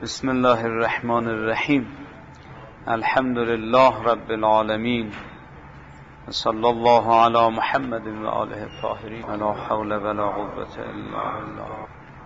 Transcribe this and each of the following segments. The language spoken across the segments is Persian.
بسم الله الرحمن الرحیم. الحمد لله رب العالمین، صلی الله علی محمد و آله الطاهرین، لا حول ولا قوة الا بالله.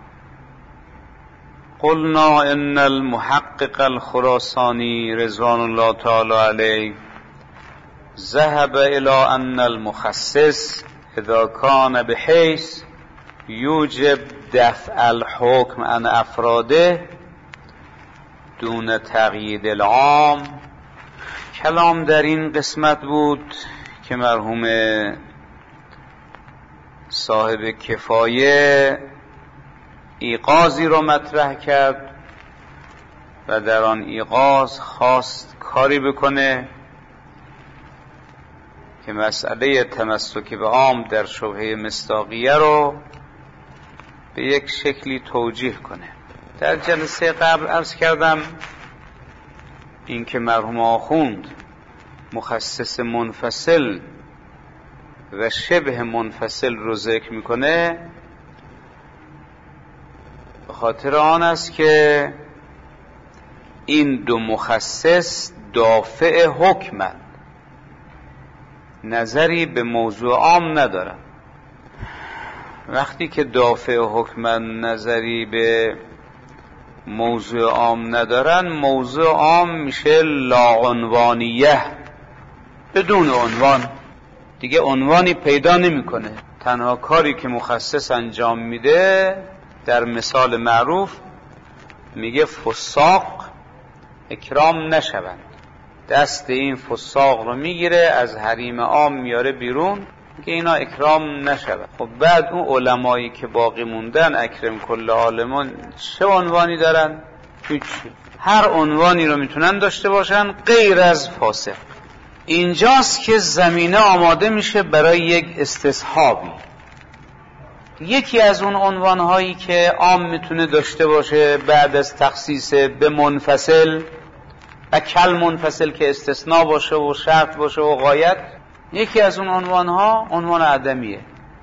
قلنا ان المحقق الخراسانی رضوان الله تعالی علیه ذهب الى ان المخصص اذا کان بحیث یوجب دفع الحکم عن افراده دون تقیید العام. کلام در این قسمت بود که مرحوم صاحب کفایه ایقاظی رو مطرح کرد و در آن ایقاظ خواست کاری بکنه که مسئله تمسک به عام در شبهه مصداقیه رو به یک شکلی توجیه کنه. در جلسه قبل عرض کردم این که مرحوم آخوند مخصص منفصل و شبه منفصل رو ذکر میکنه به خاطر آن است که این دو مخصص دافع حکمند، نظری به موضوع عام ندارن. وقتی که دافع حکمند نظری به موضوع عام ندارن، موضوع عام میشه لاعنوانیه، بدون عنوان، دیگه عنوانی پیدا نمیکنه. تنها کاری که مخصص انجام میده در مثال معروف میگه فساق اکرام نشوند، دست این فساق رو میگیره از حریم عام میاره بیرون که اینا اکرام نشود. خب بعد اون علمایی که باقی موندن اکرم کل عالمان چه عنوانی دارن؟ هیچ. هر عنوانی رو میتونن داشته باشن غیر از فاسق. اینجاست که زمینه آماده میشه برای یک استصحابی. یکی از اون عنوانهایی که عام میتونه داشته باشه بعد از تخصیص به منفصل و کل منفصل که استثناء باشه و شرط باشه و غایت، یکی از اون عنوانها عنوان عدمیه.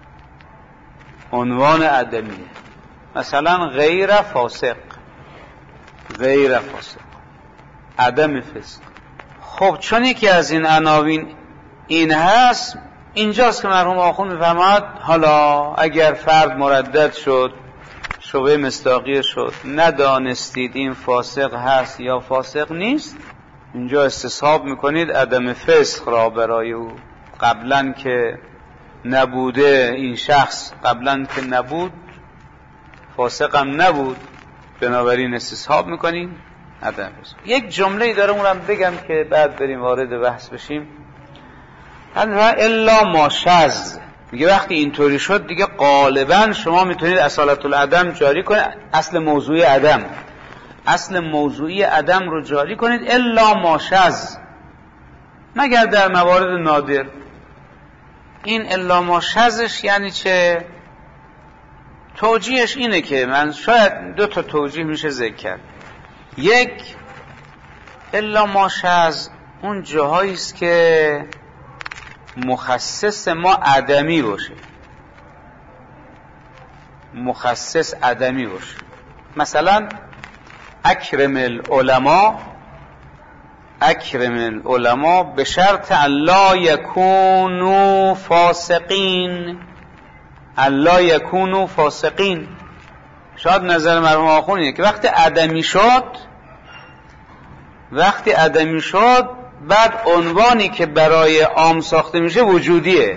عنوان عدمیه، مثلا غیر فاسق، غیر فاسق، عدم فسق. خب چون یکی از این عناوین این هست، اینجاست که مرحوم آخوند میفرماد حالا اگر فرد مردد شد، شبهه مصداقیه شد، ندانستید این فاسق هست یا فاسق نیست، اینجا استصحاب میکنید عدم فسق را برای او. قبلا که نبوده این شخص، قبلا که نبود فاسقم نبود، بنابراین استصحاب میکنید عدم فسق. یک جمله داره اونم بگم که بعد بریم وارد بحث بشیم. الا ما شذ، میگه وقتی اینطوری شد دیگه غالبا شما میتونید اصالت العدم جاری کنید، اصل موضوعی عدم، اصل موضوعی عدم رو جاری کنید الا ما شذ، مگر در موارد نادر. این الا ما شذش یعنی چه؟ توجیهش اینه که من شاید دو تا توجیه میشه ذکر کرد. یک، الا ما شذ اون جاهایی است که مخصص ما عدمی باشه، مخصص عدمی باشه. مثلا اکرم العلماء، اکرم العلماء به شرط الا یکونوا فاسقین، الا یکونوا فاسقین. شاید نظر مرحوم آخوند اینه که وقتی عدمی شد، وقتی عدمی شد بعد عنوانی که برای عام ساخته میشه وجودیه،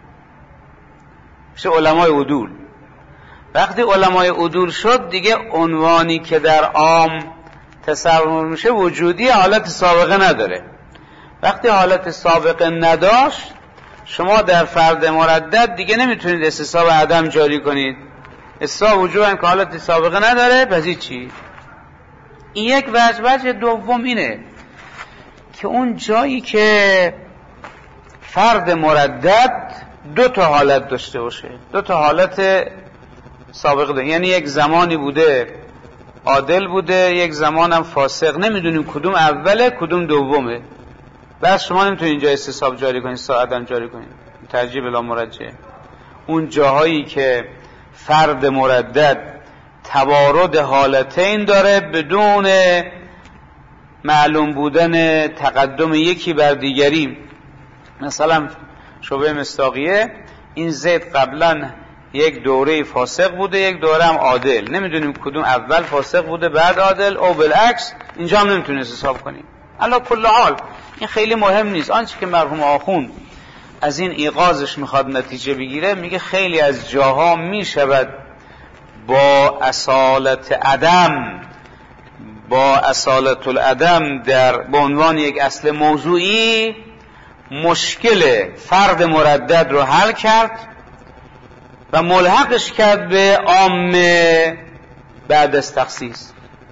میشه علمای عدول. وقتی علمای عدول شد دیگه عنوانی که در عام تصور میشه وجودیه، حالت سابقه نداره. وقتی حالت سابقه نداشت، شما در فرد مردد دیگه نمیتونید استصحاب عدم جاری کنید. استصحاب وجود هم که حالت سابقه نداره، پس چی؟ این یک وجه دوم اینه که اون جایی که فرد مردد دو تا حالت داشته باشه، دو تا حالت سابقه داره، یعنی یک زمانی بوده عادل بوده، یک زمان هم فاسق، نمیدونیم کدوم اوله کدوم دومه، بس شما نمیتونید اینجا استصحاب جاری کنید، ساعدن جاری کنید، ترجیح بلا مرجع. اون جاهایی که فرد مردد توارد حالتین داره بدون معلوم بودن تقدم یکی بر دیگری. مثلا شبه مصداقیه، این زید قبلا یک دوره فاسق بوده، یک دوره هم عادل، نمیدونیم کدوم اول فاسق بوده بعد عادل او بالعکس، اینجا هم نمیتونیم حساب کنیم. علی کل حال این خیلی مهم نیست. آنچه که مرحوم آخوند از این ایقاظش میخواد نتیجه بگیره، میگه خیلی از جاها میشود با اصالت عدم، با اصالت العدم به عنوان یک اصل موضوعی مشکل فرد مردد رو حل کرد و ملحقش کرد به عامه بعد از تخصیص.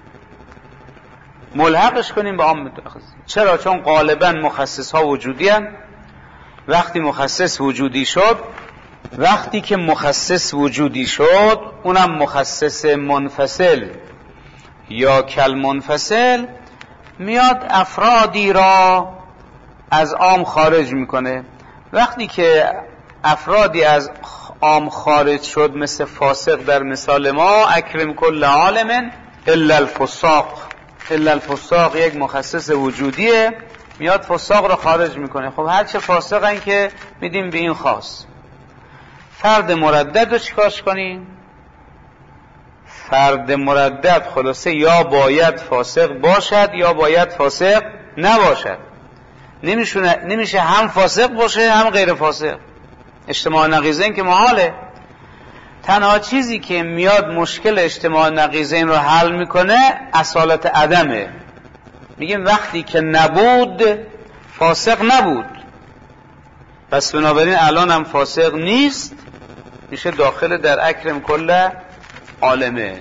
ملحقش کنیم به عامه تخصیص. چرا؟ چون غالبا مخصص ها وجودی هستند. وقتی مخصص وجودی شد، وقتی که مخصص وجودی شد، اونم مخصص منفصل یا کل منفصل، میاد افرادی را از عام خارج میکنه. وقتی که افرادی از عام خارج شد، مثل فاسق در مثال ما، اکرم کل عالم الا الفساق. الا الفساق یک مخصص وجودیه، میاد فساق رو خارج میکنه. خب هرچه فاسقن که میدیم به این خاص. فرد مردد رو چیکارش کنیم؟ فرد مردد خلاصه یا باید فاسق باشد یا باید فاسق نباشد. نمیشه هم فاسق باشه هم غیر فاسق. اجتماع نقیضین که محاله. تنها چیزی که میاد مشکل اجتماع نقیضین رو حل میکنه اصالت عدمه. میگیم وقتی که نبود فاسق نبود، پس بنابراین الان هم فاسق نیست، میشه داخل در اکرم کل عالمه.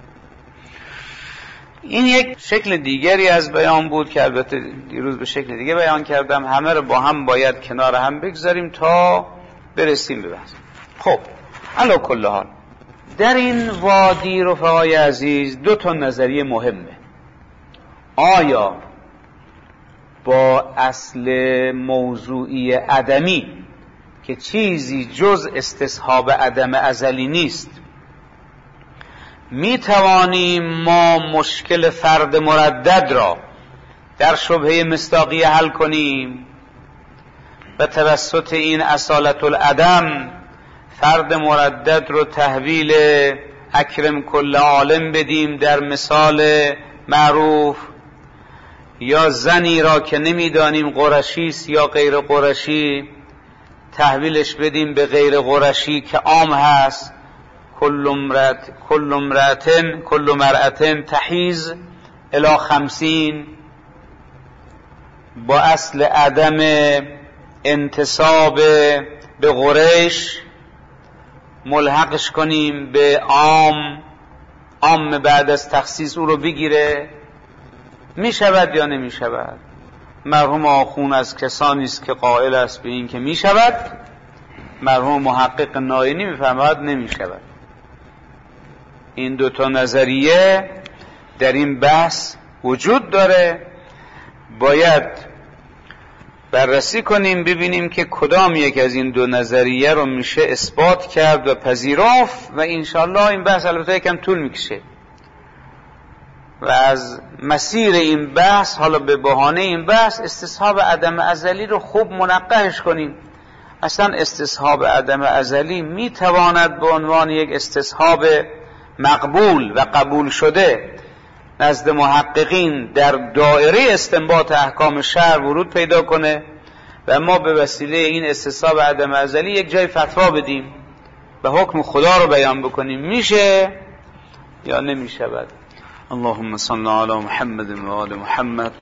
این یک شکل دیگری از بیان بود که البته دیروز به شکل دیگه بیان کردم. همه رو با هم باید کنار هم بگذاریم تا برسیم به بحث. خب علی کل حال در این وادی رفقای عزیز دو تا نظریه مهمه. آیا با اصل موضوعی عدمی که چیزی جز استصحاب عدم ازلی نیست، می توانیم ما مشکل فرد مردد را در شبهه مصداقیه حل کنیم و توسط این اصالت العدم فرد مردد رو تحویل اکرم کل عالم بدیم در مثال معروف، یا زنی را که نمیدانیم قرشی است یا غیر قرشی تحویلش بدیم به غیر قرشی که عام هست، کل مرأة تحیز الی 50 با اصل عدم انتساب به قریش ملحقش کنیم به عام بعد از تخصیص او رو بگیره. می شود یا نمی شود؟ مرحوم آخون از کسانی است که قائل است به این که می شود. مرحوم محقق ناینی می فرماید نمی شود. این دوتا نظریه در این بحث وجود داره، باید بررسی کنیم ببینیم که کدام یک از این دو نظریه رو میشه اثبات کرد و پذیرفت و انشاءالله این بحث البته یکم طول میکشه و از مسیر این بحث، حالا به بهانه این بحث، استصحاب عدم ازلی رو خوب منقحش کنیم. اصلا استصحاب عدم ازلی میتواند به عنوان یک استصحاب مقبول و قبول شده نزد محققین در دایره استنباط احکام شرع ورود پیدا کنه و ما به وسیله این استصحاب عدم ازلی یک جای فتوا بدیم و حکم خدا رو بیان بکنیم. میشه یا نمیشود؟ اللهم صل علی محمد و آل محمد.